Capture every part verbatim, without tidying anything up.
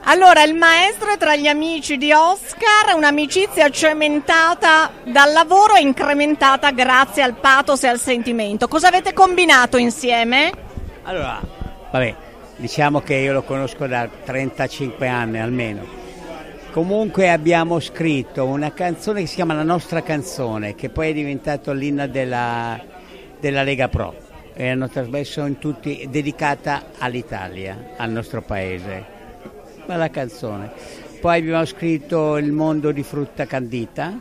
Allora, il maestro è tra gli amici di Oscar, un'amicizia cementata dal lavoro e incrementata grazie al pathos e al sentimento. Cosa avete combinato insieme? Allora, vabbè, diciamo che io lo conosco da trentacinque anni almeno. Comunque abbiamo scritto una canzone che si chiama La nostra canzone, che poi è diventato l'inno della, della Lega Pro. E hanno trasmesso in tutti, dedicata all'Italia, al nostro paese. Bella canzone. Poi abbiamo scritto Il mondo di frutta candita.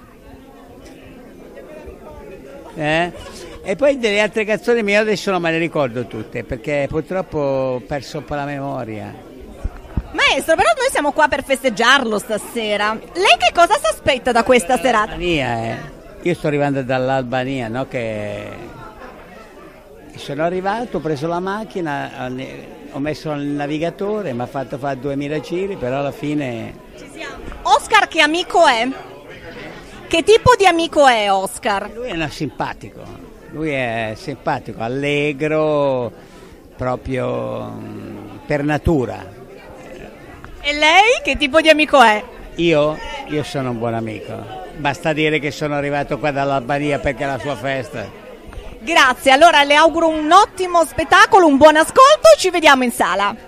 Eh? E poi delle altre canzoni mie adesso non me le ricordo tutte, perché purtroppo ho perso un po' la memoria. Maestro, però noi siamo qua per festeggiarlo stasera. Lei che cosa si aspetta da questa serata? Albania, eh. Io sto arrivando dall'Albania, no? Che sono arrivato, ho preso la macchina, ho messo il navigatore, mi ha fatto fare duemila giri, però alla fine... Ci siamo. Oscar che amico è? Che tipo di amico è Oscar? Lui è una simpatico, lui è simpatico, allegro, proprio per natura. E lei che tipo di amico è? Io? Io sono un buon amico, basta dire che sono arrivato qua dall'Albania perché è la sua festa. Grazie, allora le auguro un ottimo spettacolo, un buon ascolto e ci vediamo in sala.